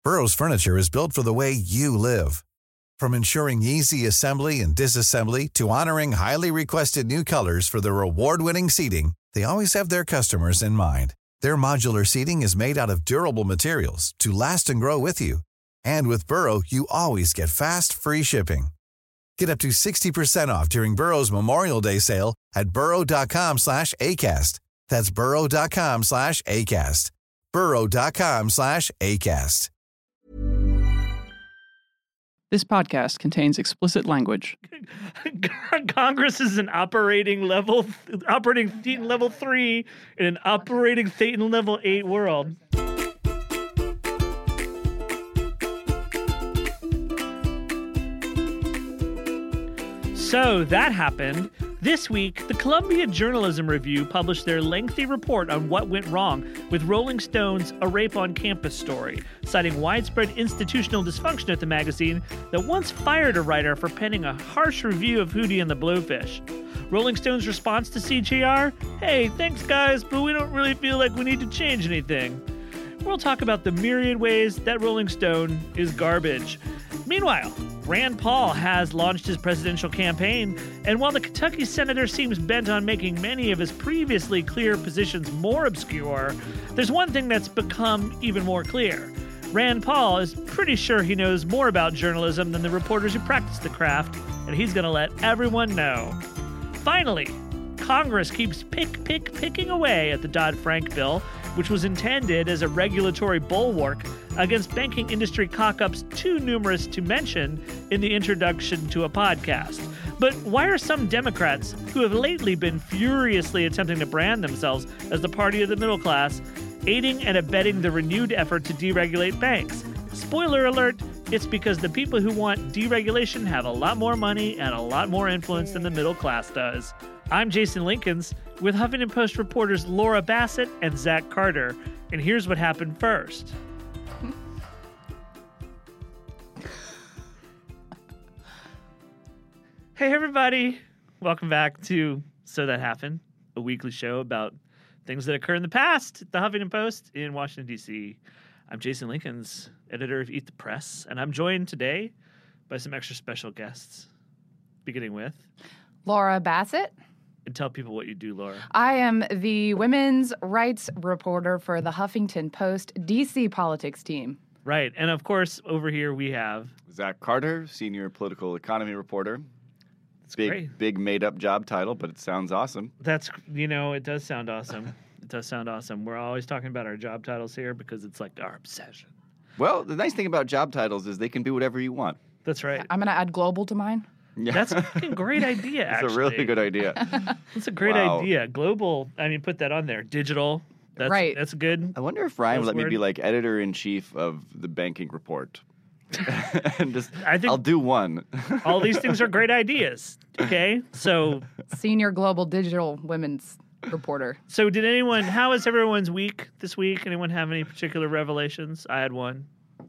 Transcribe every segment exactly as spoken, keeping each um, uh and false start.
Burrow's furniture is built for the way you live. From ensuring easy assembly and disassembly to honoring highly requested new colors for their award-winning seating, they always have their customers in mind. Their modular seating is made out of durable materials to last and grow with you. And with Burrow, you always get fast, free shipping. Get up to sixty percent off during Burrow's Memorial Day sale at burrow.com slash ACAST. That's burrow.com slash ACAST. burrow.com slash ACAST. This podcast contains explicit language. Congress is an operating level, operating Thetan level three in an operating Thetan level eight world. So that happened. This week, the Columbia Journalism Review published their lengthy report on what went wrong with Rolling Stone's A Rape on Campus story, citing widespread institutional dysfunction at the magazine that once fired a writer for penning a harsh review of Hootie and the Blowfish. Rolling Stone's response to C J R? Hey, thanks guys, but we don't really feel like we need to change anything. We'll talk about the myriad ways that Rolling Stone is garbage. Meanwhile, Rand Paul has launched his presidential campaign, and while the Kentucky senator seems bent on making many of his previously clear positions more obscure, there's one thing that's become even more clear. Rand Paul is pretty sure he knows more about journalism than the reporters who practice the craft, and he's going to let everyone know. Finally, Congress keeps pick, pick, picking away at the Dodd-Frank bill, which was intended as a regulatory bulwark against banking industry cock-ups too numerous to mention in the introduction to a podcast. But why are some Democrats, who have lately been furiously attempting to brand themselves as the party of the middle class, aiding and abetting the renewed effort to deregulate banks? Spoiler alert, it's because the people who want deregulation have a lot more money and a lot more influence than the middle class does. I'm Jason Lincolns with Huffington Post reporters Laura Bassett and Zach Carter, and here's what happened first. Hey everybody, welcome back to So That Happened, a weekly show about things that occur in the past at the Huffington Post in Washington, D C. I'm Jason Lincolns, editor of Eat the Press, and I'm joined today by some extra special guests, beginning with Laura Bassett. And tell people what you do, Laura. I am the women's rights reporter for the Huffington Post D C politics team. Right. And of course, over here we have Zach Carter, senior political economy reporter. That's big, great. big made-up job title, but it sounds awesome. That's, you know, it does sound awesome. It does sound awesome. We're always talking about our job titles here because it's like our obsession. Well, the nice thing about job titles is they can be whatever you want. That's right. I'm going to add global to mine. Yeah. That's a fucking great idea, actually. It's a really good idea. That's a great Wow. idea. Global, I mean, put that on there. Digital. That's, Right. That's good. I wonder if Ryan would let me Buzzword. be like editor-in-chief of the banking report. and just, I think- I'll do one. All these things are great ideas. Okay? So, Senior global digital women's reporter. so did anyone, how was everyone's week this week? Anyone have any particular revelations? I had one.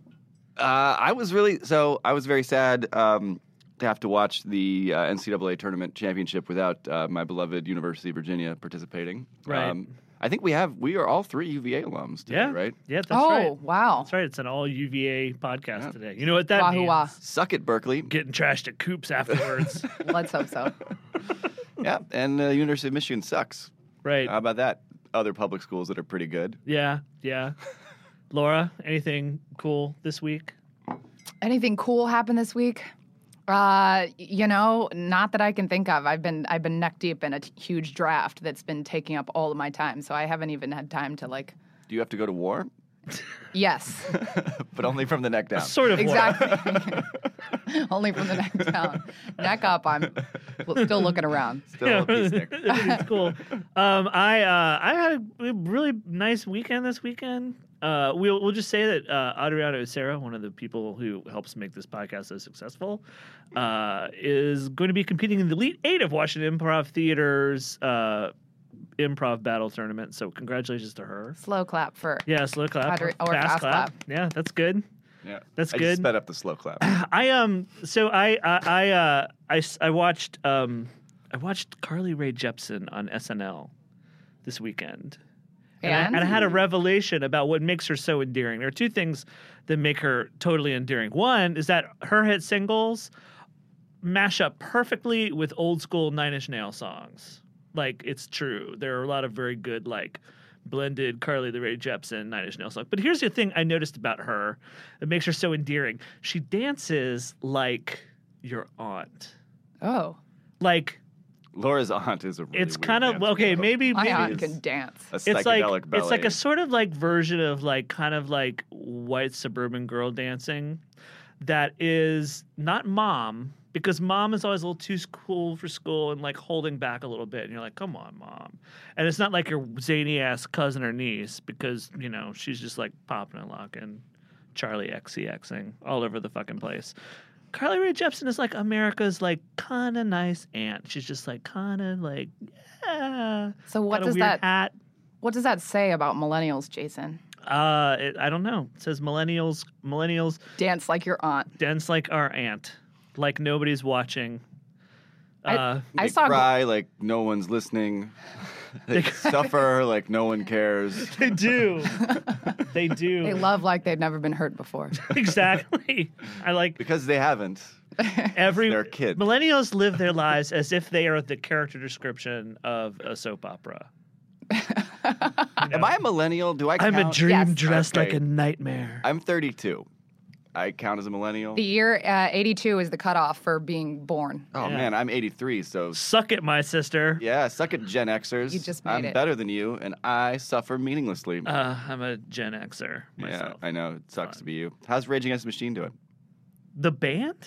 Uh, I was really so. I was very sad um, to have to watch the uh, N C double A tournament championship without uh, my beloved University of Virginia participating. Right. I think we have we are all three U V A alums today, Yeah. right? Yeah, that's oh, right. wow. That's right. It's an all U V A podcast Yeah. today. You know what that Wahoo means? wah. Suck it, Berkeley. Getting trashed at Coops afterwards. Let's hope so. Yeah, and uh, University of Michigan sucks. Right. How about that? Other public schools that are pretty good. Yeah, yeah. Laura, anything cool this week? Anything cool happened this week? Uh, you know, not that I can think of. I've been I've been neck deep in a t- huge draft that's been taking up all of my time, so I haven't even had time to like. Do you have to go to war? Yes, But only from the neck down. Sort of. exactly. Only from the neck down. Neck up, I'm still looking around. Still Yeah, a peace nick. it's cool. Um, I uh, I had a really nice weekend this weekend. Uh, we'll we'll just say that uh, Adriana Ocera, one of the people who helps make this podcast so successful, uh, is going to be competing in the Elite Eight of Washington Improv Theater's uh, improv battle tournament. So congratulations to her. Slow clap for. Yeah, slow clap Adri- or fast clap. Yeah, that's good. Yeah, That's I good. just sped up the slow clap. I um so I I I uh I, s- I watched um I watched Carly Rae Jepsen on S N L this weekend, And, I, And? and I had a revelation about what makes her so endearing. There are two things that make her totally endearing. One is that her hit singles mash up perfectly with old school Nine Inch Nails songs. Like, it's true. There are a lot of very good, like, blended Carly Rae Jepsen Nine Inch Nails songs. But here's the thing I noticed about her that makes her so endearing. She dances like your aunt. Oh. Like, Laura's aunt is a really it's weird kind of, dancer, okay, though. maybe, My maybe aunt it's- can dance. A it's like psychedelic ballet. it's like a sort of like version of like kind of like white suburban girl dancing that is not mom, because mom is always a little too cool for school and like holding back a little bit, and you're like, come on, mom. And it's not like your zany ass cousin or niece, because you know she's just like popping and locking, Charlie XCXing all over the fucking place. Carly Rae Jepsen is like America's like kind of nice aunt. She's just like kind of like, yeah. So what got a does weird that hat. what does that say about millennials, Jason? Uh, it, I don't know. It says millennials, millennials Dance like your aunt. dance like our aunt, like nobody's watching. I- Uh, I They saw cry like no one's listening. They suffer like no one cares. they do. They do. they love like they've never been hurt before. Exactly. I like Because they haven't. every They're kids. millennials live their lives as if they are the character description of a soap opera. Am I a millennial? Do I count? I'm a dream Yes. dressed Okay. like a nightmare. I'm thirty-two. I count as a millennial. The year uh, eighty-two is the cutoff for being born. Oh Yeah. man, I'm eighty-three, so Suck it, my sister. yeah, suck it, Gen Xers. You just made I'm it. better than you, and I suffer meaninglessly. Uh, I'm a Gen Xer yeah, myself. I know. It sucks to be you. How's Rage Against the Machine doing? The band?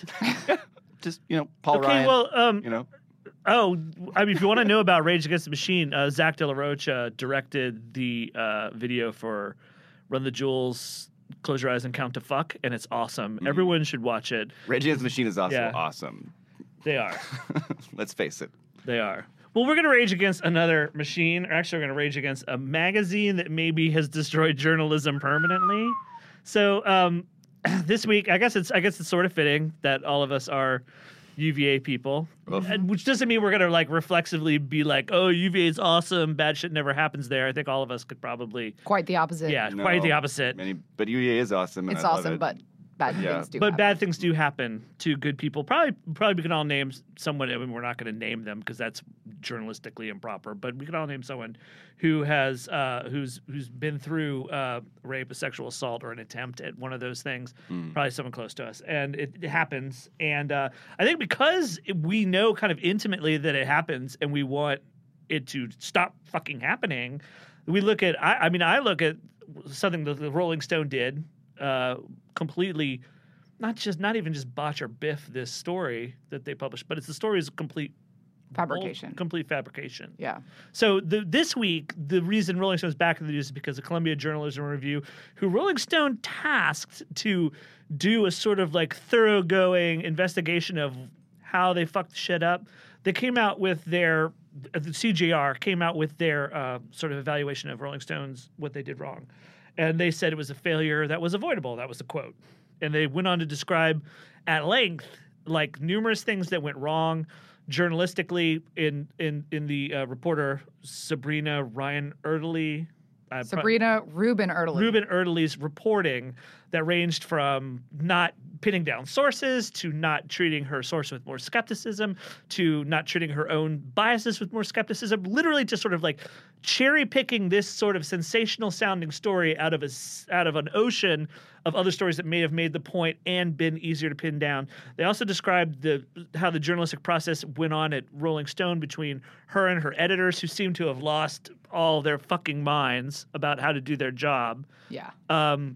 Just, you know, Paul okay, Ryan. well, um, you know, Oh, I mean, if you want to know about Rage Against the Machine, uh, Zach De La Rocha directed the uh, video for Run the Jewels, Close Your Eyes and Count to Fuck, and it's awesome. Mm-hmm. Everyone should watch it. Rage Against the Machine is also Yeah. awesome. They are. Let's face it. They are. Well, we're going to rage against another machine, or actually, we're going to rage against a magazine that maybe has destroyed journalism permanently. So, um, this week, I guess it's I guess it's sort of fitting that all of us are U V A people, Oof. and- which doesn't mean we're gonna like reflexively be like, "Oh, U V A is awesome. Bad shit never happens there." I think all of us could probably, Quite the opposite. yeah, No. quite the opposite. Many, but U V A is awesome. And It's I love awesome, it. but bad Yeah. things do But happen. bad things do happen to good people. Probably, probably we can all name someone. I mean, we're not going to name them because that's journalistically improper. But we can all name someone who has, uh, who's who's been through uh, rape, a sexual assault, or an attempt at one of those things. Probably someone close to us, and it, it happens. And uh, I think because we know kind of intimately that it happens, and we want it to stop fucking happening. We look at. I, I mean, I look at something that the Rolling Stone did. Uh, completely, not just not even just botch or biff this story that they published, but it's the story is a complete Fabrication. complete fabrication. Yeah. So the, this week, the reason Rolling Stone's back in the news is because of Columbia Journalism Review, who Rolling Stone tasked to do a sort of like thoroughgoing investigation of how they fucked shit up. They came out with their the C J R came out with their uh, sort of evaluation of Rolling Stone's what they did wrong. And they said it was a failure that was avoidable. That was the quote. And they went on to describe at length, like numerous things that went wrong journalistically in in in the uh, reporter Sabrina Ryan Erdely. Uh, Sabrina Rubin Erdely. Ruben Erdely's reporting that ranged from not pinning down sources to not treating her source with more skepticism to not treating her own biases with more skepticism, literally just sort of like cherry picking this sort of sensational sounding story out of a s- out of an ocean of other stories that may have made the point and been easier to pin down. They also described the how the journalistic process went on at Rolling Stone between her and her editors, who seemed to have lost all their fucking minds about how to do their job. Yeah. Um,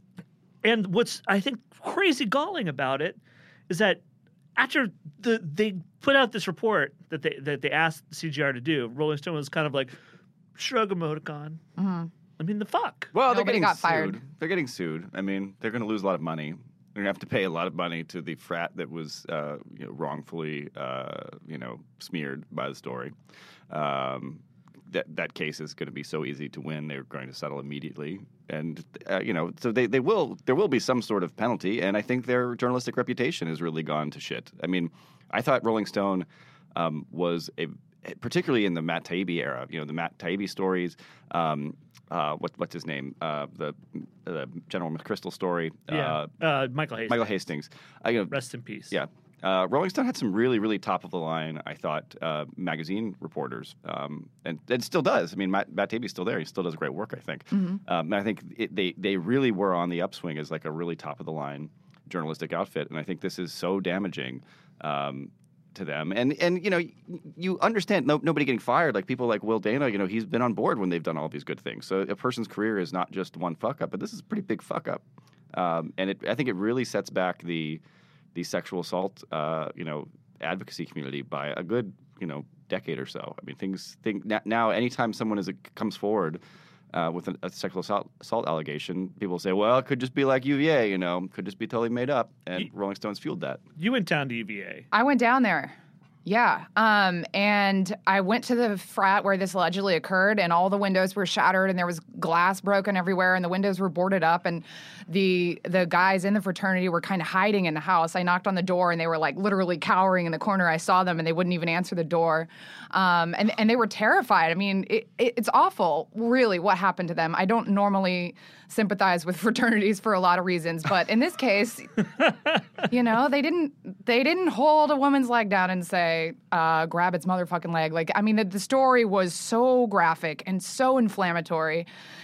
and what's I think crazy galling about it is that after the they put out this report that they that they asked C G R to do, Rolling Stone was kind of like shrug emoticon. Mm-hmm. I mean, the fuck. Well, they're Nobody getting got sued. fired. They're getting sued. I mean, they're going to lose a lot of money. They're going to have to pay a lot of money to the frat that was, uh, you know, wrongfully, uh, you know, smeared by the story. Um, that that case is going to be so easy to win. They're going to settle immediately, and uh, you know, so they, they will. There will be some sort of penalty, and I think their journalistic reputation has really gone to shit. I mean, I thought Rolling Stone um, was a particularly in the Matt Taibbi era, you know, the Matt Taibbi stories, um, uh, what, what's his name, uh, the, the General McChrystal story, Yeah, uh, uh, Michael Hastings. Michael Hastings. Uh, you know, Rest in peace. Yeah. Uh, Rolling Stone had some really, really top of the line, I thought, uh, magazine reporters, um, and it still does. I mean, Matt, Matt Taibbi's still there; he still does great work, I think. Mm-hmm. Um, and I think it, they they really were on the upswing as like a really top of the line journalistic outfit, and I think this is so damaging um, to them. And and you know, you understand no, nobody getting fired, like people like Will Dana. You know, he's been on board when they've done all these good things. So a person's career is not just one fuck up, but this is a pretty big fuck up, um, and it, I think it really sets back the. the sexual assault, uh, you know, advocacy community by a good, you know, decade or so. I mean, things think now. Anytime someone is a, comes forward uh, with a, a sexual assault, assault allegation, people say, "Well, it could just be like U V A, you know, could just be totally made up." And you, Rolling Stones fueled that. You went down to U V A. I went down there. Yeah. Um, and I went to the frat where this allegedly occurred, and all the windows were shattered, and there was glass broken everywhere, and the windows were boarded up, and the the guys in the fraternity were kind of hiding in the house. I knocked on the door, and they were like literally cowering in the corner. I saw them, and they wouldn't even answer the door. Um, and, and they were terrified. I mean, it, it, it's awful, really, what happened to them. I don't normally sympathize with fraternities for a lot of reasons, but in this case, you know, they didn't they didn't hold a woman's leg down and say, uh, grab its motherfucking leg. Like, I mean, the, the story was so graphic and so inflammatory,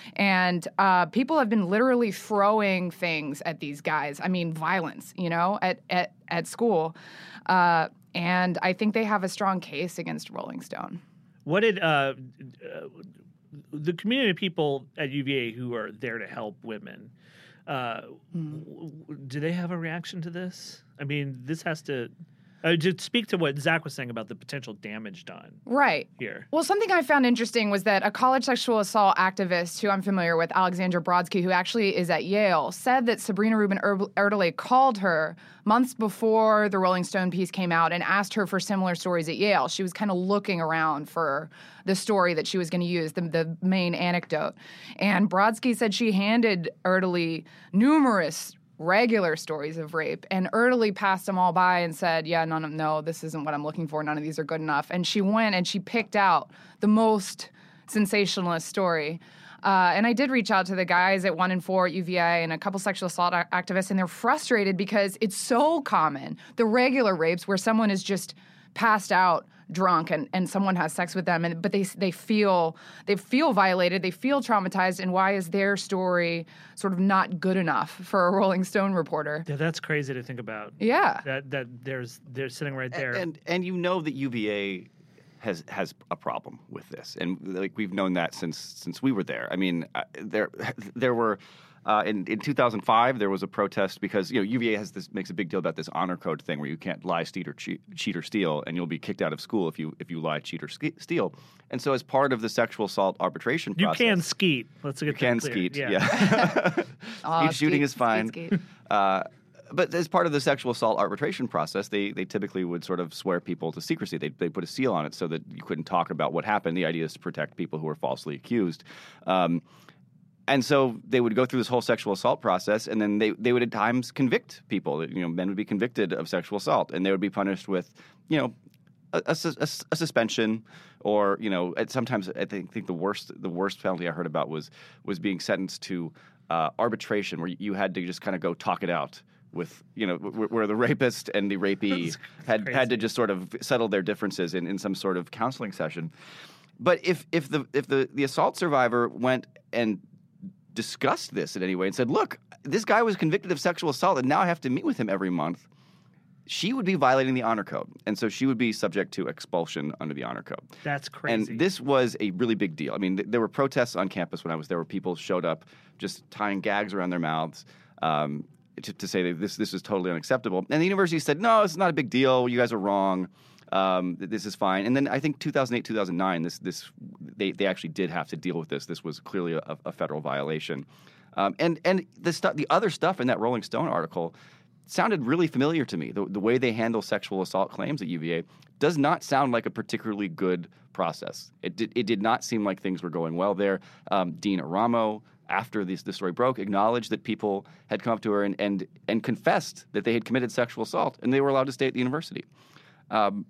and uh, people have been literally throwing things at these guys. I mean, violence, you know, at at, at school, uh, and I think they have a strong case against Rolling Stone. What did uh, uh, the community of people at U V A who are there to help women, uh, mm. w- do they have a reaction to this? I mean, this has to uh, to speak to what Zach was saying about the potential damage done. Right. Here. Well, something I found interesting was that a college sexual assault activist who I'm familiar with, Alexandra Brodsky, who actually is at Yale, said that Sabrina Rubin Erdely called her months before the Rolling Stone piece came out and asked her for similar stories at Yale. She was kind of looking around for the story that she was going to use, the, the main anecdote. And Brodsky said she handed Erdely numerous regular stories of rape, and Erdely passed them all by and said, yeah, no, no, no, this isn't what I'm looking for. None of these are good enough. And she went and she picked out the most sensationalist story. Uh, and I did reach out to the guys at one and four at U V A and a couple sexual assault a- activists, and they're frustrated because it's so common. The regular rapes where someone is just passed out drunk and, and someone has sex with them, and but they they feel they feel violated, they feel traumatized, and why is their story sort of not good enough for a Rolling Stone reporter? Yeah, that's crazy to think about. Yeah, that that there's they're sitting right there, and and, and you know that U V A has has a problem with this, and like we've known that since since we were there. I mean, uh, there there were. Uh, in, in two thousand five, there was a protest because, you know, U V A has this makes a big deal about this honor code thing where you can't lie, cheat, or cheat, cheat or steal, and you'll be kicked out of school if you if you lie, cheat, or ske- steal. And so, as part of the sexual assault arbitration process, you can skeet. Let's get you that can clear. skeet. Yeah, yeah. oh, skeet shooting skeet, is fine. Skeet, skeet. Uh, but as part of the sexual assault arbitration process, they they typically would sort of swear people to secrecy. They they put a seal on it so that you couldn't talk about what happened. The idea is to protect people who are falsely accused. Um, And so they would go through this whole sexual assault process, and then they, they would at times convict people. You know, men would be convicted of sexual assault, and they would be punished with, you know, a, a, a, a suspension, or you know, sometimes I think, think the worst the worst penalty I heard about was was being sentenced to uh, arbitration, where you had to just kind of go talk it out with, you know, where, where the rapist and the rapee had had to just sort of settle their differences in, in some sort of counseling session. But if if the if the, the assault survivor went and discussed this in any way and said, look, this guy was convicted of sexual assault and now I have to meet with him every month, she would be violating the honor code. And so she would be subject to expulsion under the honor code. That's crazy. And this was a really big deal. I mean, th- there were protests on campus when I was there where people showed up just tying gags around their mouths um, to, to say that this, this is totally unacceptable. And the university said, no, it's not a big deal. You guys are wrong. Um, this is fine. And then I think two thousand eight, two thousand nine, this this they, they actually did have to deal with this. This was clearly a, a federal violation. Um, and and the stuff, the other stuff in that Rolling Stone article sounded really familiar to me. The, the way they handle sexual assault claims at U V A does not sound like a particularly good process. It did, it did not seem like things were going well there. Um, Dean Aramo, after this, this story broke, acknowledged that people had come up to her and, and, and confessed that they had committed sexual assault, and they were allowed to stay at the university. Um,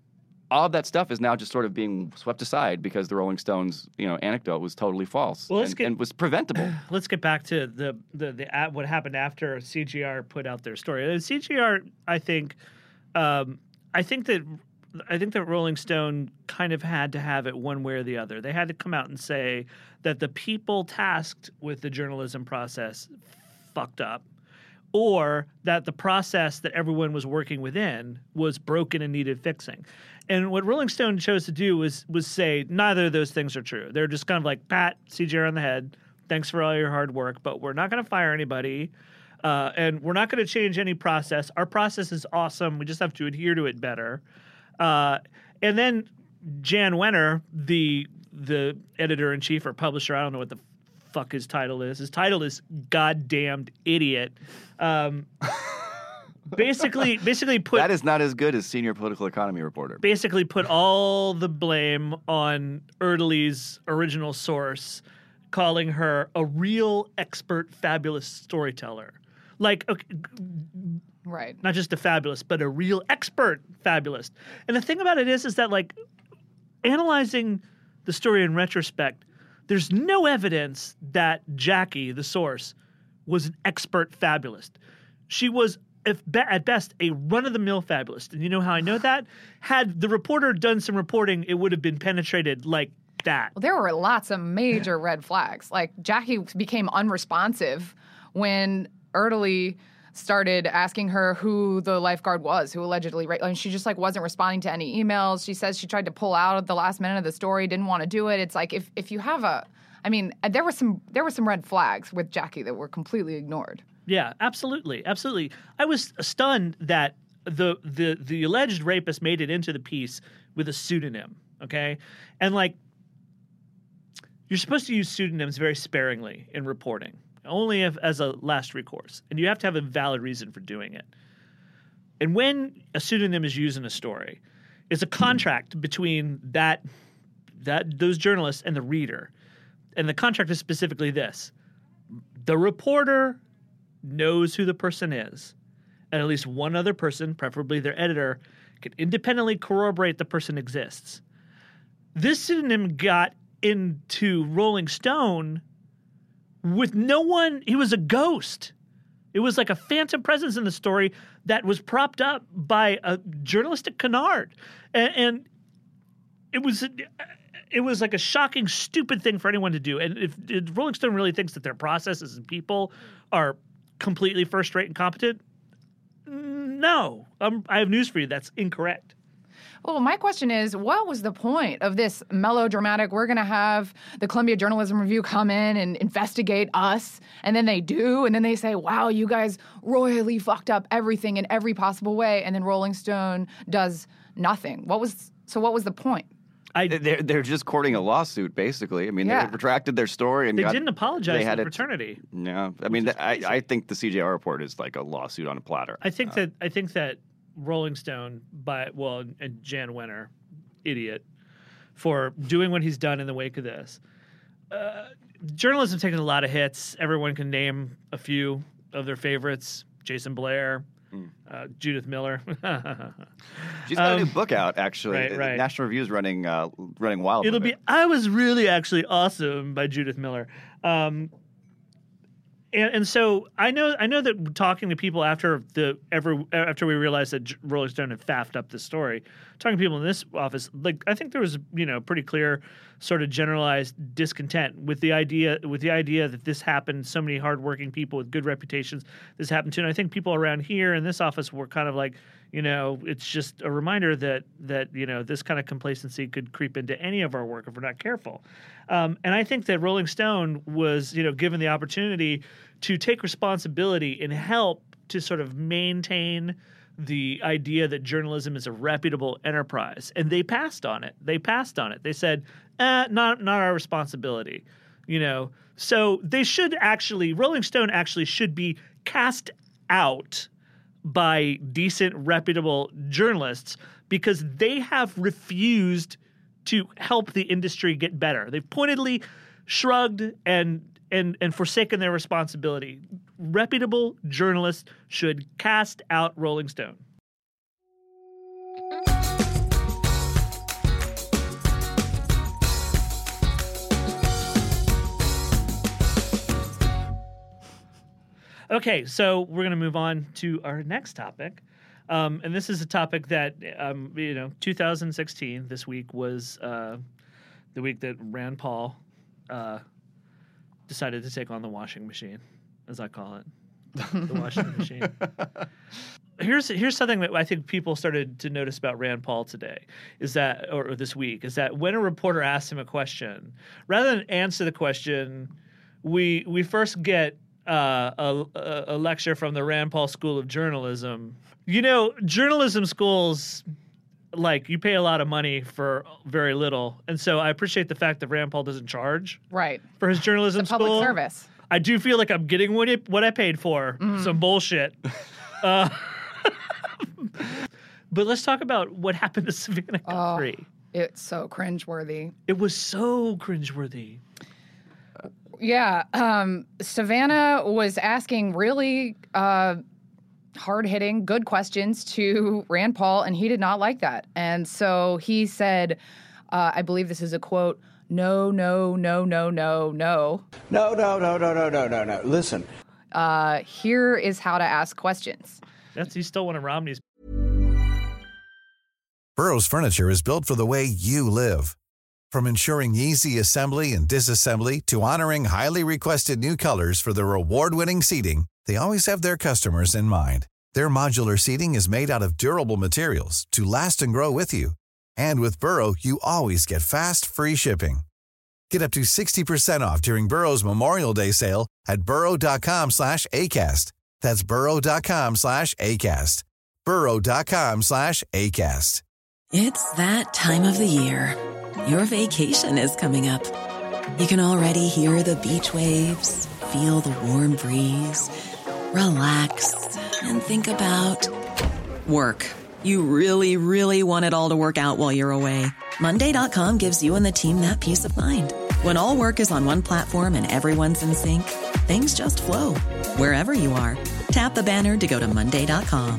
all of that stuff is now just sort of being swept aside because the Rolling Stones, you know, anecdote was totally false Well, let's and, get- and was preventable. Let's get back to the the, the at what happened after C G R put out their story. And C G R, I think, um, I think that I think that Rolling Stone kind of had to have it one way or the other. They had to come out and say that the people tasked with the journalism process fucked up, or that the process that everyone was working within was broken and needed fixing. And what Rolling Stone chose to do was was say neither of those things are true. They're just kind of like, pat C G R on the head, thanks for all your hard work, but we're not going to fire anybody, uh, and we're not going to change any process. Our process is awesome. We just have to adhere to it better. Uh, and then Jan Wenner, the the editor-in-chief or publisher, I don't know what the fuck his title is. His title is Goddamned Idiot. Um, basically, basically put That is not as good as senior political economy reporter. basically put all the blame on Erdely's original source, calling her a real expert, fabulous storyteller. Like, okay, Right. not just a fabulous, but a real expert fabulous. And the thing about it is, is that like analyzing the story in retrospect, there's no evidence that Jackie, the source, was an expert fabulist. She was, if be, at best, a run-of-the-mill fabulist. And you know how I know that? Had the reporter done some reporting, it would have been penetrated like that. Well, there were lots of major red flags. Like Jackie became unresponsive when Erdely started asking her who the lifeguard was, who allegedly raped. I mean, she just like wasn't responding to any emails. She says she tried to pull out at the last minute of the story, didn't want to do it. It's like if if you have a, I mean, there were some there were some red flags with Jackie that were completely ignored. Yeah, absolutely, absolutely. I was stunned that the the the alleged rapist made it into the piece with a pseudonym. Okay, and like you're supposed to use pseudonyms very sparingly in reporting, only if, as a last recourse, and you have to have a valid reason for doing it. And when a pseudonym is used in a story, it's a contract between that that those journalists and the reader, and the contract is specifically this: the reporter knows who the person is, and at least one other person, preferably their editor, can independently corroborate the person exists. This pseudonym got into Rolling Stone with no one. He was a ghost. It was like a phantom presence in the story that was propped up by a journalistic canard, and, and it was it was like a shocking, stupid thing for anyone to do. And if, if Rolling Stone really thinks that their processes and people are completely first-rate and competent, no, um, I have news for you. That's incorrect. Well, my question is, what was the point of this melodramatic, we're going to have the Columbia Journalism Review come in and investigate us, and then they do, and then they say, wow, you guys royally fucked up everything in every possible way, and then Rolling Stone does nothing. What was so what was the point? I, They're, they're just courting a lawsuit, basically. I mean, Yeah. they retracted their story. and they got, didn't apologize they to had the it- fraternity. No, I mean, is I, crazy. I think the C J R report is like a lawsuit on a platter. I think that I think that Rolling Stone, by well, and Jan Wenner, idiot, for doing what he's done in the wake of this. Uh, journalism's taken a lot of hits. Everyone can name a few of their favorites: Jason Blair, uh, Judith Miller. She's got a um, new book out, actually. right, right. National Review's running uh, running wild. It'll with be it. I Was Really Actually Awesome by Judith Miller. Um, and, and so I know I know that talking to people after the ever after we realized that J- Rolling Stone had faffed up the story, talking to people in this office, like I think there was you know pretty clear sort of generalized discontent with the idea with the idea that this happened. So many hardworking people with good reputations this happened to, and I think people around here in this office were kind of like, you know, it's just a reminder that that you know this kind of complacency could creep into any of our work if we're not careful. Um, and I think that Rolling Stone was, you know, given the opportunity to take responsibility and help to sort of maintain the idea that journalism is a reputable enterprise, and they passed on it. They passed on it. They said, eh, "Not, not our responsibility," you know. So they should actually, Rolling Stone actually should be cast out by decent, reputable journalists because they have refused to help the industry get better. They've pointedly shrugged and and and forsaken their responsibility. Reputable journalists should cast out Rolling Stone. Okay, so we're going to move on to our next topic. Um, and this is a topic that, um, you know, two thousand sixteen, this week was uh, the week that Rand Paul uh, decided to take on the washing machine, as I call it, the washing machine. Here's here's something that I think people started to notice about Rand Paul today, is that, or, or this week, is that when a reporter asks him a question, rather than answer the question, we we first get uh, a, a lecture from the Rand Paul School of Journalism. You know, journalism schools, like, you pay a lot of money for very little, and so I appreciate the fact that Rand Paul doesn't charge Right. for his journalism It's a public school. service. I do feel like I'm getting what it, what I paid for. Mm. Some bullshit. uh, but let's talk about what happened to Savannah Guthrie. Oh, it's so cringeworthy. It was so cringeworthy. Yeah, um, Savannah was asking really uh, hard-hitting, good questions to Rand Paul, and he did not like that. And so he said, uh, I believe this is a quote, no, no, no, no, no, no. No, no, no, no, no, no, no, no. Listen. Uh, here is how to ask questions. That's He stole one of Romney's. Burrow's furniture is built for the way you live. From ensuring easy assembly and disassembly to honoring highly requested new colors for their award-winning seating, they always have their customers in mind. Their modular seating is made out of durable materials to last and grow with you. And with Burrow, you always get fast, free shipping. Get up to sixty percent off during Burrow's Memorial Day sale at burrow.com slash ACAST. That's burrow.com slash ACAST. burrow.com slash ACAST. It's that time of the year. Your vacation is coming up. You can already hear the beach waves, feel the warm breeze, relax, and think about work. You really, really want it all to work out while you're away. Monday dot com gives you and the team that peace of mind. When all work is on one platform and everyone's in sync, things just flow. Wherever you are, tap the banner to go to Monday dot com.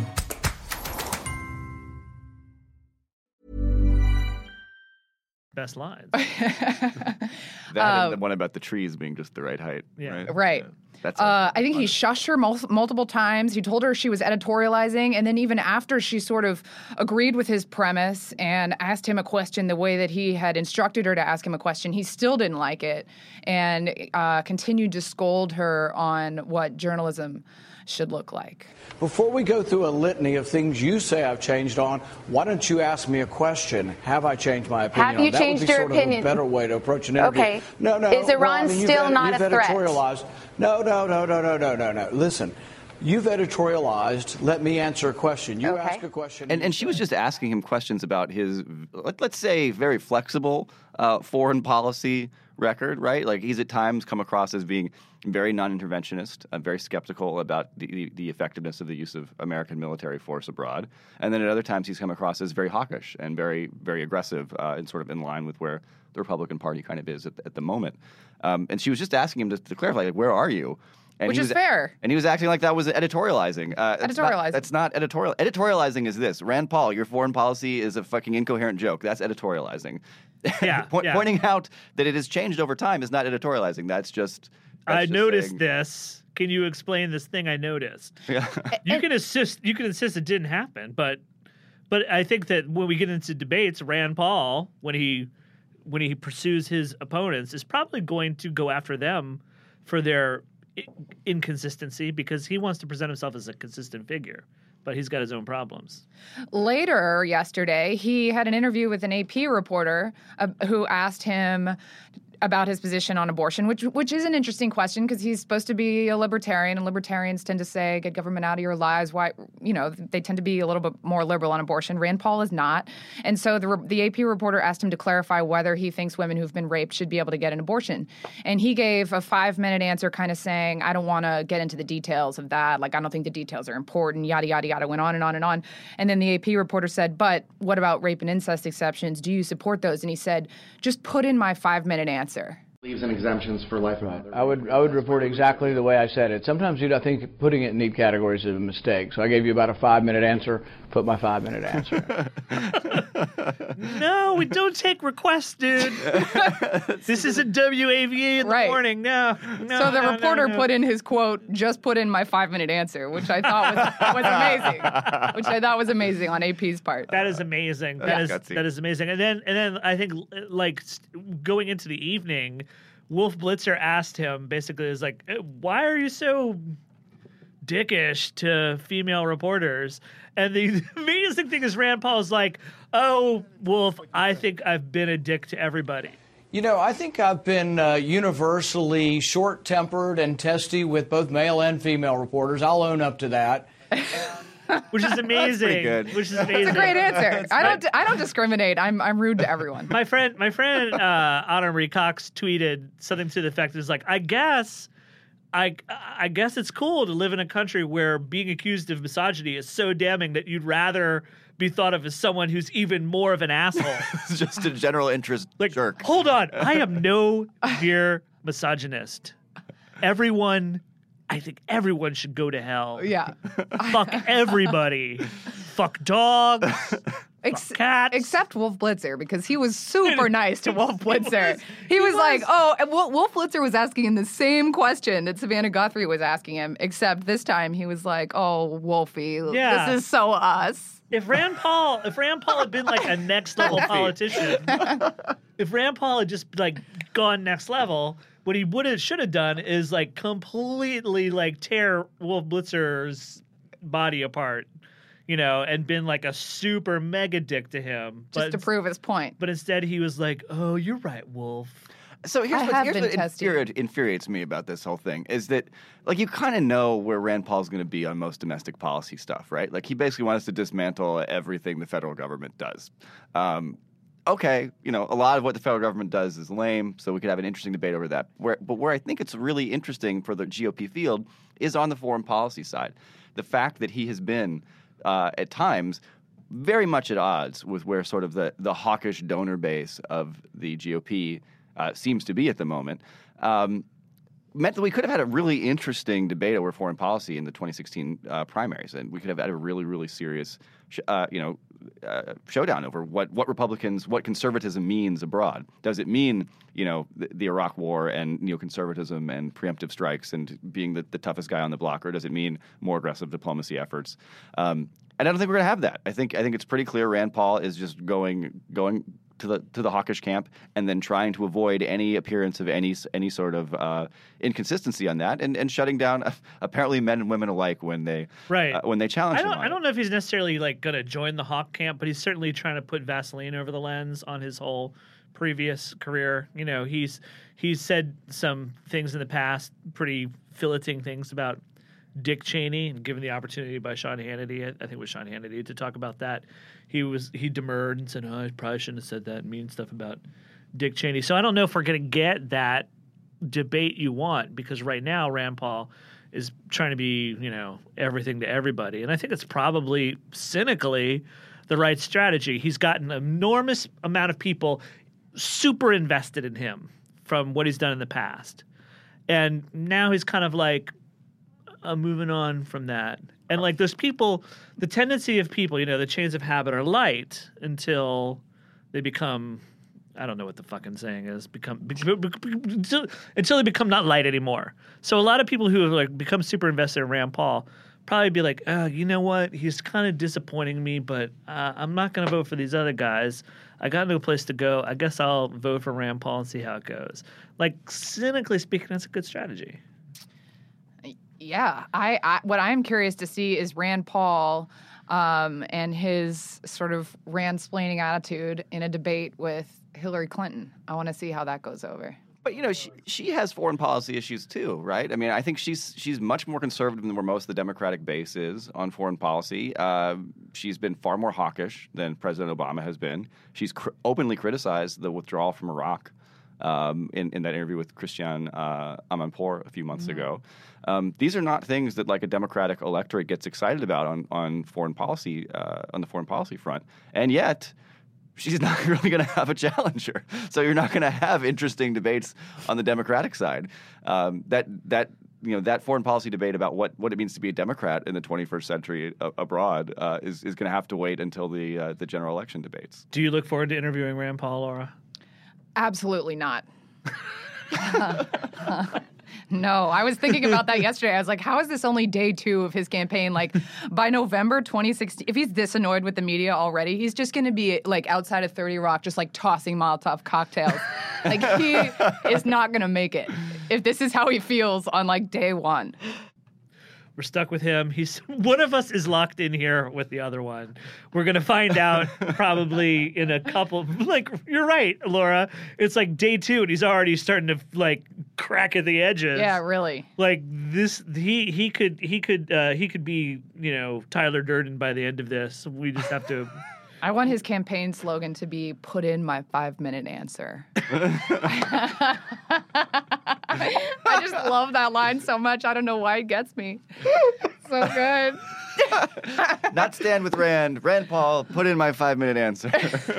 Best lines. That and the one about the trees being just the right height. Yeah. Right. Right. That's Uh, I think he shushed her mul- multiple times. He told her she was editorializing. And then even after she sort of agreed with his premise and asked him a question the way that he had instructed her to ask him a question, he still didn't like it and uh, continued to scold her on what journalism should look like. Before we go through a litany of things you say I've changed on, why don't you ask me a question? Have I changed my opinion? Have you on? That changed would be your sort opinion? Of a better way to approach an interview. Okay. No, no. Is Iran well, I mean, you've still ed- not you've a threat? editorialized. No, no, no, no, no, no, no, no. Listen. You've editorialized. Let me answer a question. You Okay. ask a question. And, and she was just asking him questions about his, let, let's say, very flexible uh, foreign policy record, right? Like, he's at times come across as being very non-interventionist, uh, very skeptical about the, the, the effectiveness of the use of American military force abroad. And then at other times he's come across as very hawkish and very, very aggressive uh, and sort of in line with where the Republican Party kind of is at, at the moment. Um, and she was just asking him to, to clarify, like, where are you? And Which he is was, fair. And he was acting like that was editorializing. Uh, it's not- Editorializing. That's not editorial. Editorializing is this. Rand Paul, your foreign policy is a fucking incoherent joke. That's editorializing. Yeah, Po- yeah. Pointing out that it has changed over time is not editorializing. That's just. that's I just noticed saying- this. Can you explain this thing I noticed? Yeah. You can insist. You can insist it didn't happen, but but I think that when we get into debates, Rand Paul, when he when he pursues his opponents, is probably going to go after them for their i- inconsistency because he wants to present himself as a consistent figure, but he's got his own problems. Later yesterday, he had an interview with an A P reporter uh, who asked him about his position on abortion, which which is an interesting question because he's supposed to be a libertarian, and libertarians tend to say, get government out of your lives. Why, you know, they tend to be a little bit more liberal on abortion. Rand Paul is not. And so the, the A P reporter asked him to clarify whether he thinks women who've been raped should be able to get an abortion. And he gave a five-minute answer kind of saying, I don't want to get into the details of that. Like, I don't think the details are important, yada, yada, yada, went on and on and on. And then the A P reporter said, but what about rape and incest exceptions? Do you support those? And he said, just put in my five-minute answer. Leaves and exemptions for life. Right. I would I would report exactly the way I said it. Sometimes, dude, I think putting it in neat categories is a mistake. So I gave you about a five-minute answer. Put my five-minute answer. No, we don't take requests, dude. This isn't W A V A in the Right. morning. No, no. So the no, reporter no, no. put in his quote, just put in my five-minute answer, which I thought was, was amazing. Which I thought was amazing on A P's part. That is amazing. That Yeah. is Gutsy. that is amazing. And then and then I think like s- going into the evening, Wolf Blitzer asked him basically is like, why are you so dickish to female reporters? And the amazing thing is Rand Paul is like, oh, Wolf, I think I've been a dick to everybody. You know, I think I've been uh, universally short-tempered and testy with both male and female reporters. I'll own up to that. Which is amazing. pretty good. Which is amazing. It's a great answer. I don't I don't discriminate. I'm I'm rude to everyone. My friend, my friend, uh, Autumn Marie Cox tweeted something to the effect is like, I guess, I, I guess it's cool to live in a country where being accused of misogyny is so damning that you'd rather be thought of as someone who's even more of an asshole. It's just a general interest Like, jerk. hold on, I am no mere misogynist. Everyone, I think everyone should go to hell. Yeah. Fuck everybody. Fuck dogs. Ex- cats. Except Wolf Blitzer, because he was super nice to Wolf Blitzer. was- He, he was, like, was. oh, and Wolf, Wolf Blitzer was asking him the same question that Savannah Guthrie was asking him, except this time he was like, oh, Wolfie, Yeah. this is so us. If Rand Paul, if Rand Paul had been like a next level politician, if Rand Paul had just like gone next level, what he would have should have done is like completely like tear Wolf Blitzer's body apart, you know, and been like a super mega dick to him. Just but, to prove his point. But instead, he was like, "Oh, you're right, Wolf." So here's I what, have here's been what testy. infuri- infuriates me about this whole thing is that, like, you kind of know where Rand Paul's going to be on most domestic policy stuff, right? Like, he basically wants to dismantle everything the federal government does. Um, okay, you know, a lot of what the federal government does is lame, so we could have an interesting debate over that. Where, but where I think it's really interesting for the G O P field is on the foreign policy side. The fact that he has been, uh, at times, very much at odds with where sort of the, the hawkish donor base of the G O P uh, seems to be at the moment, um, meant that we could have had a really interesting debate over foreign policy in the twenty sixteen uh, primaries, and we could have had a really, really serious, sh- uh, you know, uh, showdown over what, what Republicans, what conservatism means abroad. Does it mean, you know, the, the Iraq War and neoconservatism and preemptive strikes and being the, the toughest guy on the block, or does it mean more aggressive diplomacy efforts? Um, and I don't think we're going to have that. I think I think it's pretty clear Rand Paul is just going going. to the to the hawkish camp, and then trying to avoid any appearance of any any sort of uh, inconsistency on that, and, and shutting down uh, apparently men and women alike when they Right. uh, when they challenge I him don't. on I it. don't know if he's necessarily like going to join the Hawk camp, but he's certainly trying to put Vaseline over the lens on his whole previous career. You know, he's he's said some things in the past, pretty filleting things about Dick Cheney, and given the opportunity by Sean Hannity, I think it was Sean Hannity, to talk about that, he was he demurred and said, "Oh, I probably shouldn't have said that and mean stuff about Dick Cheney." So I don't know if we're going to get that debate you want, because right now Rand Paul is trying to be, you know, everything to everybody, and I think it's probably cynically the right strategy. He's got an enormous amount of people super invested in him from what he's done in the past, and now he's kind of like, I'm moving on from that. And like those people, the tendency of people, you know, the chains of habit are light until they become, I don't know what the fucking saying is, become be, be, be, until, until they become not light anymore. So a lot of people who have like become super invested in Rand Paul probably be like, oh, you know what? He's kind of disappointing me, but uh, I'm not going to vote for these other guys. I got no place to go. I guess I'll vote for Rand Paul and see how it goes. Like, cynically speaking, that's a good strategy. Yeah, I, I what I'm curious to see is Rand Paul um, and his sort of Rand-splaining attitude in a debate with Hillary Clinton. I want to see how that goes over. But you know, she she has foreign policy issues too, right? I mean, I think she's she's much more conservative than where most of the Democratic base is on foreign policy. Uh, she's been far more hawkish than President Obama has been. She's cr- openly criticized the withdrawal from Iraq. Um, in, in that interview with Christiane uh, Amanpour a few months mm-hmm. ago. Um, these are not things that like a Democratic electorate gets excited about on, on foreign policy, uh, on the foreign policy front. And yet, she's not really going to have a challenger. So you're not going to have interesting debates on the Democratic side. Um, that that you know that foreign policy debate about what, what it means to be a Democrat in the twenty-first century a- abroad uh, is is going to have to wait until the uh, the general election debates. Do you look forward to interviewing Rand Paul, Laura? Absolutely not. No, I was thinking about that yesterday. I was like, how is this only day two of his campaign? Like, by November twenty sixteen, if he's this annoyed with the media already, he's just going to be, like, outside of thirty Rock, just, like, tossing Molotov cocktails. Like, he is not going to make it if this is how he feels on, like, day one. We're stuck with him. He's one of us is locked in here with the other one. We're gonna find out probably in a couple. Like you're right, Laura. It's like day two, and he's already starting to like crack at the edges. Yeah, really. Like this, he he could he could uh, he could be you know Tyler Durden by the end of this. We just have to. I want his campaign slogan to be "Put in my five-minute answer." I just love that line so much. I don't know why it gets me. So good. Not stand with Rand. Rand Paul, put in my five-minute answer.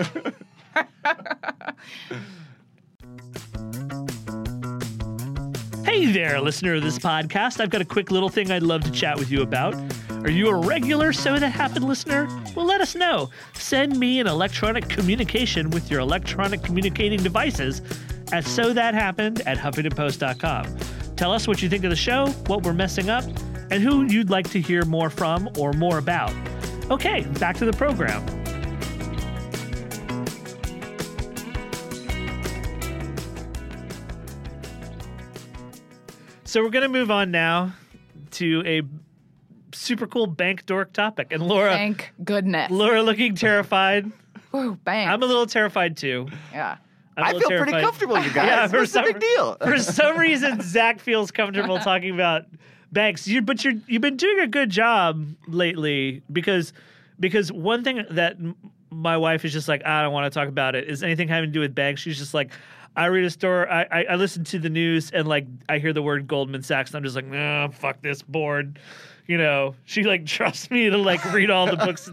Hey there, listener of this podcast. I've got a quick little thing I'd love to chat with you about. Are you a regular So That Happened listener? Well, let us know. Send me an electronic communication with your electronic communicating devices at so that happened at huffington post dot com. Tell us what you think of the show, what we're messing up, and who you'd like to hear more from or more about. Okay, back to the program. So we're going to move on now to a super cool bank dork topic. And Laura... Thank goodness. Laura looking terrified. Ooh, bank. I'm a little terrified, too. Yeah. I'm a I little feel terrified. pretty comfortable, you guys. Yeah, for What's the some, big deal? For some reason, Zach feels comfortable talking about banks. You, but you're, you've been doing a good job lately because because one thing that m- my wife is just like, I don't want to talk about it, is anything having to do with banks. She's just like, I read a story, I, I, I listen to the news, and like I hear the word Goldman Sachs, and I'm just like, nah, fuck this board. You know, she like trusts me to like read all the books.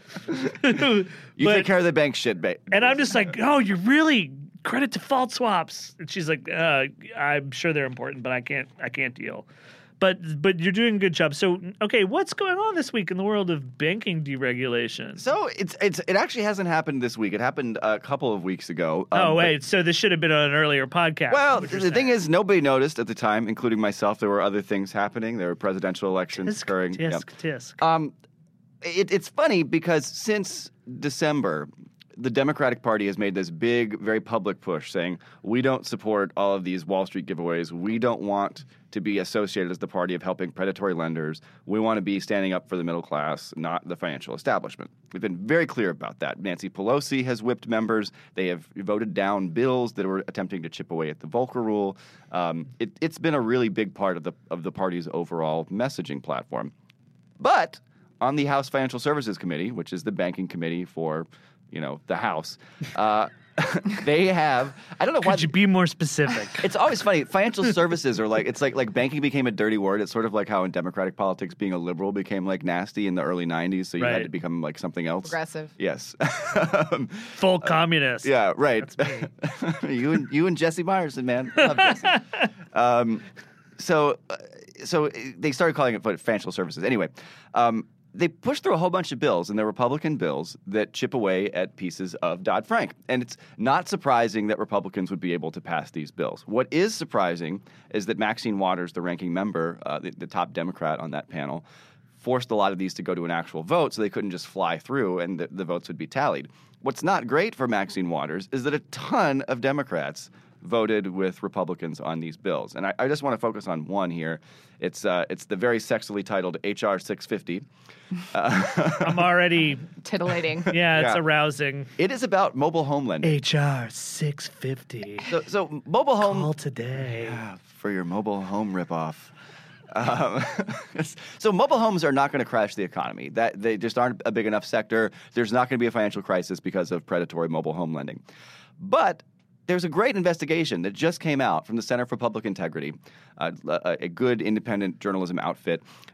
You But- take care of the bank shit, babe. And I'm just like, oh, you really credit default swaps. And she's like, uh, I'm sure they're important, but I can't, I can't deal. But but you're doing a good job. So okay, what's going on this week in the world of banking deregulation? So it's it's it actually hasn't happened this week. It happened a couple of weeks ago. oh Um, wait, so this should have been on an earlier podcast. Well, what the you're thing saying. is, nobody noticed at the time, including myself. There were other things happening. There were presidential elections tisk, occurring. tisk, Yep. tisk. Um, it, it's funny because since December, the Democratic Party has made this big, very public push saying, we don't support all of these Wall Street giveaways. We don't want to be associated as the party of helping predatory lenders. We want to be standing up for the middle class, not the financial establishment. We've been very clear about that. Nancy Pelosi has whipped members. They have voted down bills that were attempting to chip away at the Volcker Rule. Um, it, it's been a really big part of the of the party's overall messaging platform. But on the House Financial Services Committee, which is the banking committee for, you know, the House, uh, they have, I don't know why. Could you be more specific? It's always funny. Financial services are like, it's like like banking became a dirty word. It's sort of like how in Democratic politics being a liberal became like nasty in the early nineties, so you had Right. to become like something else. Progressive. Yes. Um, Full communist. yeah, right. you and you and Jesse Myerson, man. Love Jesse. um, so, uh, so they started calling it financial services. Anyway, um, they pushed through a whole bunch of bills, and they're Republican bills that chip away at pieces of Dodd-Frank. And it's not surprising that Republicans would be able to pass these bills. What is surprising is that Maxine Waters, the ranking member, uh, the, the top Democrat on that panel, forced a lot of these to go to an actual vote so they couldn't just fly through and the, the votes would be tallied. What's not great for Maxine Waters is that a ton of Democrats voted with Republicans on these bills. And I, I just want to focus on one here. It's uh, it's the very sexily titled H R six fifty. Uh, I'm already, Titillating. yeah, it's Yeah. arousing. it is about mobile home lending. H R six fifty. So, so mobile home... Call today. Yeah, for your mobile home ripoff. Um, so mobile homes are not going to crash the economy. That they just aren't a big enough sector. There's not going to be a financial crisis because of predatory mobile home lending. But there's a great investigation that just came out from the Center for Public Integrity, uh, a, a good independent journalism outfit,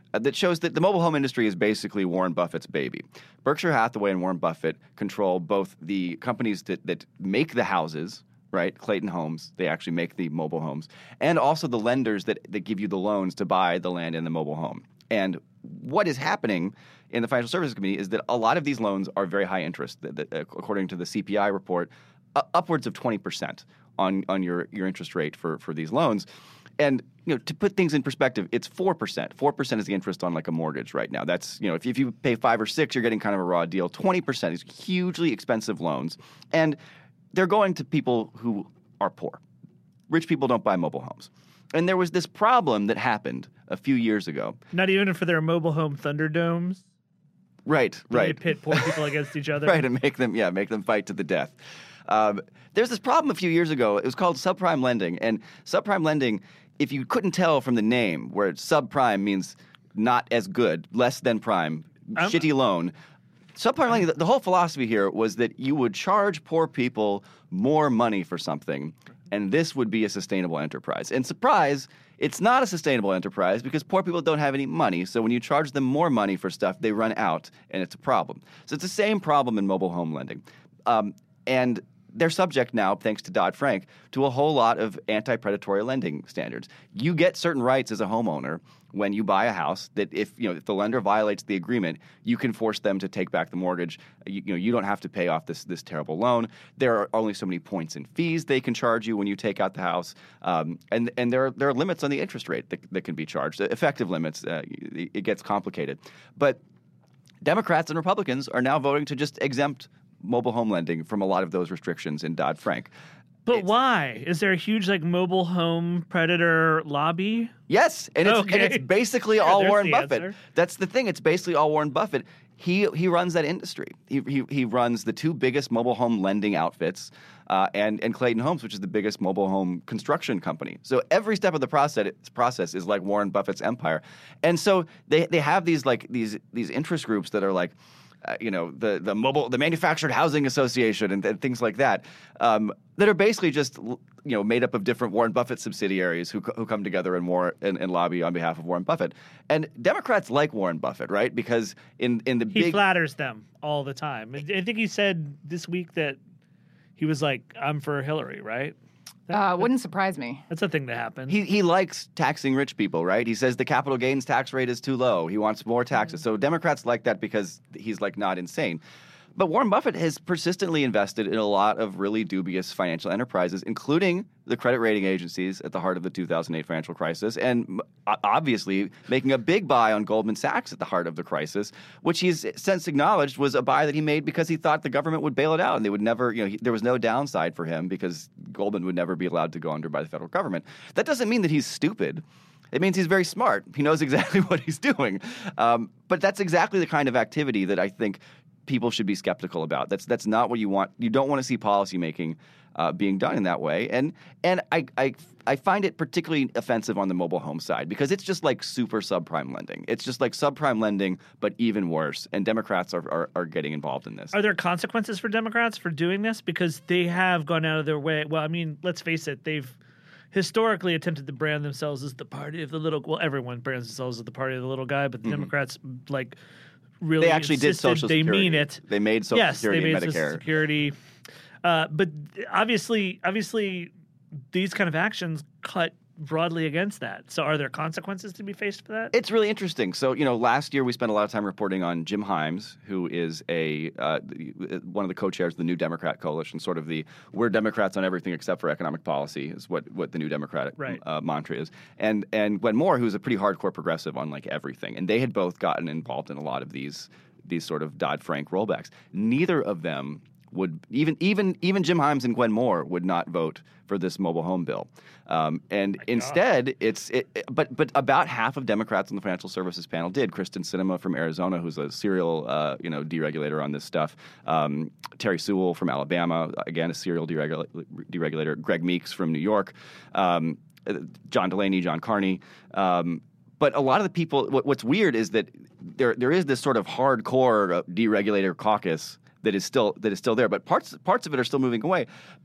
uh, that shows that the mobile home industry is basically Warren Buffett's baby. Berkshire Hathaway and Warren Buffett control both the companies that, that make the houses, right? Clayton Homes, they actually make the mobile homes, and also the lenders that, that give you the loans to buy the land in the mobile home. And what is happening in the Financial Services Committee is that a lot of these loans are very high interest. That, that, according to the C P I report, uh, upwards of twenty percent on, on your, your interest rate for, for these loans. And you know, to put things in perspective, it's four percent. four percent is the interest on like a mortgage right now. That's, you know, if, if you pay five or six, you're getting kind of a raw deal. twenty percent is hugely expensive loans. And they're going to people who are poor. Rich people don't buy mobile homes. And there was this problem that happened a few years ago. Not even for their mobile home Thunderdomes? Right, Did right. They pit poor people against each other? Right, and make them, yeah, make them fight to the death. Um, there's this problem a few years ago. It was called subprime lending. And subprime lending, if you couldn't tell from the name, where subprime means not as good, less than prime, I'm, shitty loan. Subprime lending, the, the whole philosophy here was that you would charge poor people more money for something, and this would be a sustainable enterprise. And surprise, it's not a sustainable enterprise because poor people don't have any money. So when you charge them more money for stuff, they run out, and it's a problem. So it's the same problem in mobile home lending. Um, and they're subject now, thanks to Dodd-Frank, to a whole lot of anti-predatory lending standards. You get certain rights as a homeowner when you buy a house that if you know if the lender violates the agreement, you can force them to take back the mortgage. You, you know you don't have to pay off this this terrible loan. There are only so many points and fees they can charge you when you take out the house, um, and and there are, there are limits on the interest rate that, that can be charged. Effective limits. Uh, it, it gets complicated, but Democrats and Republicans are now voting to just exempt mobile home lending from a lot of those restrictions in Dodd-Frank. But It's, why? Is there a huge like mobile home predator lobby? Yes, and it's, Okay. and it's basically Yeah, all there's Warren the Buffett. answer. That's the thing. It's basically all Warren Buffett. He he runs that industry. He he, he runs the two biggest mobile home lending outfits, uh, and and Clayton Homes, which is the biggest mobile home construction company. So every step of the process process is like Warren Buffett's empire, and so they they have these like these these interest groups that are like. Uh, you know the the mobile the Manufactured Housing Association and, and things like that um, that are basically just you know made up of different Warren Buffett subsidiaries who who come together and war and, and lobby on behalf of Warren Buffett. And Democrats like Warren Buffett, right? Because in in the He big flatters them all the time. I I think he said this week that he was like, "I'm for Hillary," right? That, Uh, wouldn't surprise me. that's a thing that happened. he he likes taxing rich people, right? He says the capital gains tax rate is too low. He wants more taxes. So Democrats like that because he's like not insane. But Warren Buffett has persistently invested in a lot of really dubious financial enterprises, including the credit rating agencies at the heart of the two thousand eight financial crisis, and obviously making a big buy on Goldman Sachs at the heart of the crisis, which he's since acknowledged was a buy that he made because he thought the government would bail it out and they would never, you know, he, there was no downside for him because Goldman would never be allowed to go under by the federal government. That doesn't mean that he's stupid. It means he's very smart. He knows exactly what he's doing. Um, but that's exactly the kind of activity that I think people should be skeptical about. That's that's not what you want. You don't want to see policymaking uh, being done in that way. And and I, I I find it particularly offensive on the mobile home side because it's just like super subprime lending. It's just like subprime lending, but even worse. And Democrats are are, are getting involved in this. Are there consequences for Democrats for doing this? Because they have gone out of their way. Well, I mean, let's face it, they've historically attempted to brand themselves as the party of the little. Well, everyone brands themselves as the party of the little guy, but the mm-hmm. Democrats like. Really they actually did Social they Security. mean it. They made Social yes, Security they made and Medicare. Social Security. Uh, but obviously, obviously, these kind of actions cut broadly against that. So are there consequences to be faced for that? It's really interesting. So, you know, last year we spent a lot of time reporting on Jim Himes, who is a uh, one of the co-chairs of the New Democrat Coalition, sort of the we're Democrats on everything except for economic policy is what, what the New Democratic right. uh, mantra is. And and Gwen Moore, who's a pretty hardcore progressive on like everything. And they had both gotten involved in a lot of these these sort of Dodd-Frank rollbacks. Neither of them would even even even Jim Himes and Gwen Moore would not vote for this mobile home bill, um, and oh instead it's it, it, but but about half of Democrats on the Financial Services panel did. Kristen Sinema from Arizona, who's a serial uh, you know deregulator on this stuff. Um, Terry Sewell from Alabama, again a serial deregula- deregulator. Greg Meeks from New York. Um, John Delaney, John Carney. Um, But a lot of the people, what, what's weird is that there there is this sort of hardcore deregulator caucus that is still that is still there, but parts parts of it are still moving away. But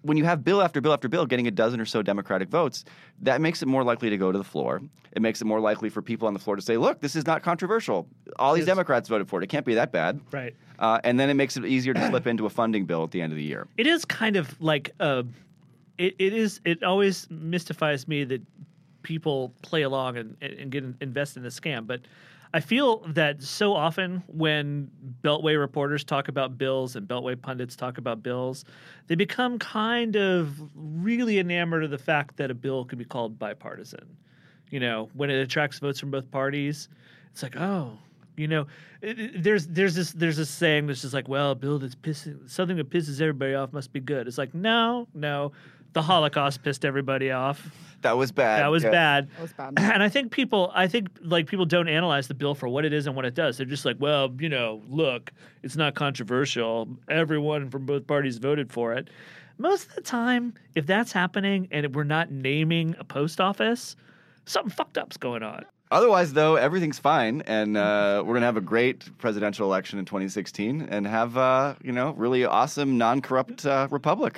when you have bill after bill after bill getting a dozen or so Democratic votes, that makes it more likely to go to the floor. It makes it more likely for people on the floor to say, look, this is not controversial. All these Yes. Democrats voted for it. It can't be that bad. Right. Uh, and then it makes it easier to slip into a funding bill at the end of the year. It is kind of like uh, it, it is. It always mystifies me that people play along and, and get invest in the scam. But I feel that so often when Beltway reporters talk about bills and Beltway pundits talk about bills, they become kind of really enamored of the fact that a bill could be called bipartisan. You know, when it attracts votes from both parties, it's like, oh, you know, it, it, there's there's this there's this saying that's just like, well, a bill that's pissing something that pisses everybody off must be good. It's like, no, no, the Holocaust pissed everybody off. That was bad. That was Yeah. bad. That was bad. And I think people, I think like people don't analyze the bill for what it is and what it does. They're just like, well, you know, look, it's not controversial. Everyone from both parties voted for it. Most of the time, if that's happening and we're not naming a post office, something fucked up's going on. Otherwise, though, everything's fine, and uh, we're gonna have a great presidential election in twenty sixteen, and have uh, you know really awesome, non-corrupt uh, republic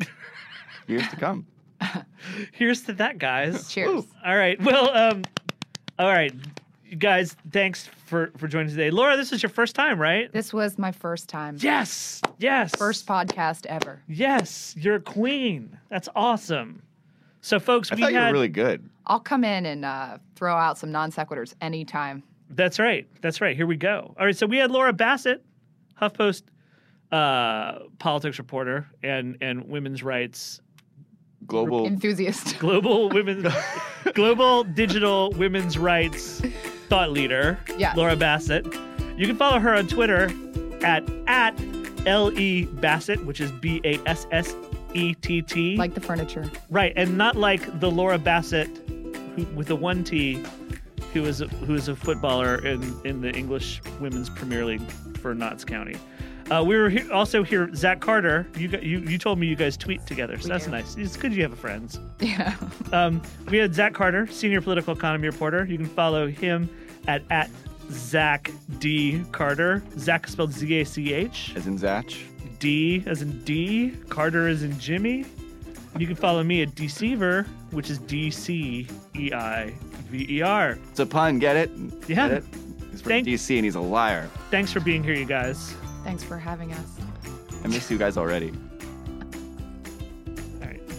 years to come. Here's to that, guys. Cheers. All right. Well, um, all right, you guys. Thanks for for joining today, Laura. This is your first time, right? This was my first time. Yes. Yes. First podcast ever. Yes, you're a queen. That's awesome. So, folks, I we thought had. you were really good. I'll come in and uh, throw out some non sequiturs anytime. That's right. That's right. Here we go. All right. So we had Laura Bassett, HuffPost uh, politics reporter and and women's rights, Global. Enthusiast. global women's, global digital women's rights thought leader. Yes. Laura Bassett. You can follow her on Twitter at at L E Bassett, which is B A S S E T T. Like the furniture. Right, and not like the Laura Bassett who, with the one T, who is a, who is a footballer in, in the English Women's Premier League for Notts County. Uh, we were he- also here, Zach Carter. You, got, you you told me you guys tweet together, so We that's do. nice. It's good you have a friends. Yeah. Um, we had Zach Carter, senior political economy reporter. You can follow him at at Zach D Carter. Zach is spelled Z A C H. As in Zach. D as in D, Carter as in Jimmy. You can follow me at Deceiver, which is D C E I V E R. It's a pun. Get it? Yeah. Get it? He's from Thank- D C and he's a liar. Thanks for being here, you guys. Thanks for having us. I miss you guys already. All right.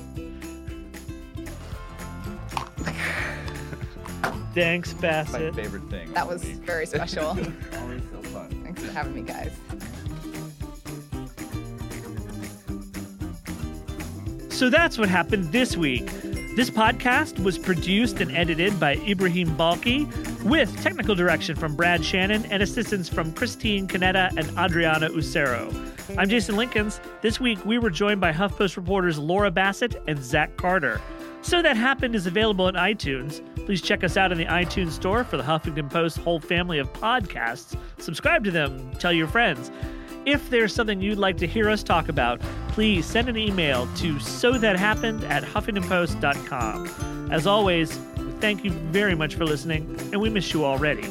Thanks, Bassett. favorite thing. That was very special. Always so fun. Thanks for having me, guys. So that's what happened this week. This podcast was produced and edited by Ibrahim Balki, with technical direction from Brad Shannon and assistance from Christine Canetta and Adriana Ucero. I'm Jason Linkins. This week, we were joined by HuffPost reporters Laura Bassett and Zach Carter. So That Happened is available on iTunes. Please check us out in the iTunes store for the Huffington Post whole family of podcasts. Subscribe to them. Tell your friends. If there's something you'd like to hear us talk about, please send an email to so that happened at huffington post dot com. As always, thank you very much for listening, and we miss you already.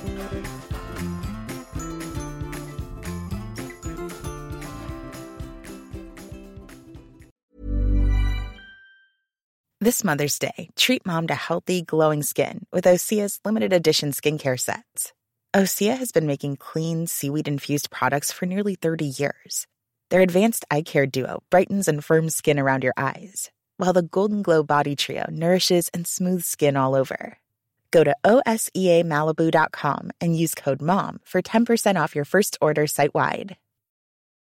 This Mother's Day, treat mom to healthy, glowing skin with Osea's limited edition skincare sets. Osea has been making clean, seaweed-infused products for nearly thirty years. Their advanced eye care duo brightens and firms skin around your eyes, while the Golden Glow Body Trio nourishes and smooths skin all over. Go to O S E A Malibu dot com and use code MOM for ten percent off your first order site-wide.